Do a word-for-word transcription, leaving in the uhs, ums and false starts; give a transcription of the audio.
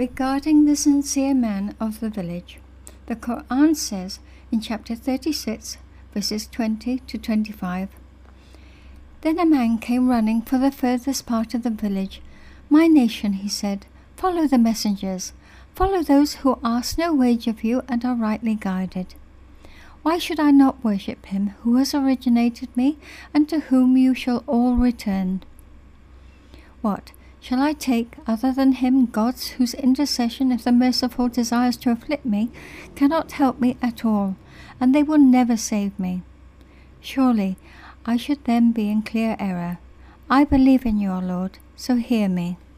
Regarding the sincere man of the village, the Quran says in chapter thirty-six, verses twenty to twenty-five, "Then a man came running for the furthest part of the village. 'My nation,' he said, 'follow the messengers. Follow those who ask no wage of you and are rightly guided. Why should I not worship him who has originated me and to whom you shall all return? What, shall I take other than him gods whose intercession, if the Merciful desires to afflict me, cannot help me at all, and they will never save me? Surely I should then be in clear error. I believe in your Lord, so hear me."